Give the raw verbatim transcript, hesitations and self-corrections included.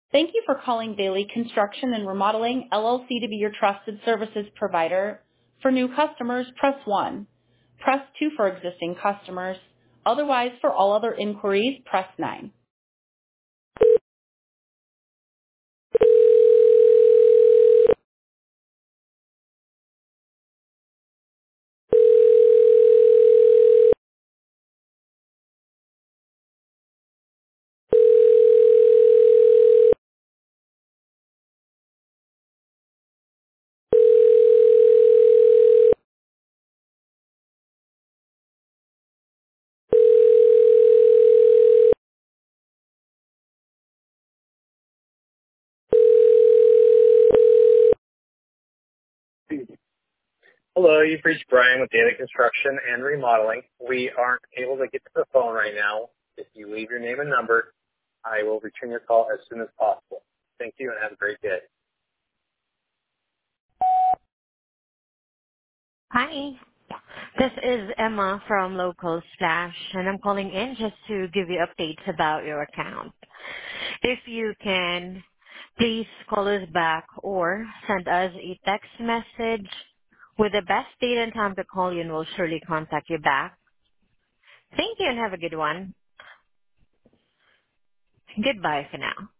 Thank you for calling Daily Construction and Remodeling, L L C to be your trusted services provider. For new customers, press one. Press two for existing customers. Otherwise, for all other inquiries, press nine. Hello, you've reached Brian with Daily Construction and Remodeling. We aren't able to get to the phone right now. If you leave your name and number, I will return your call as soon as possible. Thank you and have a great day. Hi, this is Emma from Local Splash, and I'm calling in just to give you updates about your account. If you can, please call us back or send us a text message with the best date and time to call you, and we'll surely contact you back. Thank you and have a good one. Goodbye for now.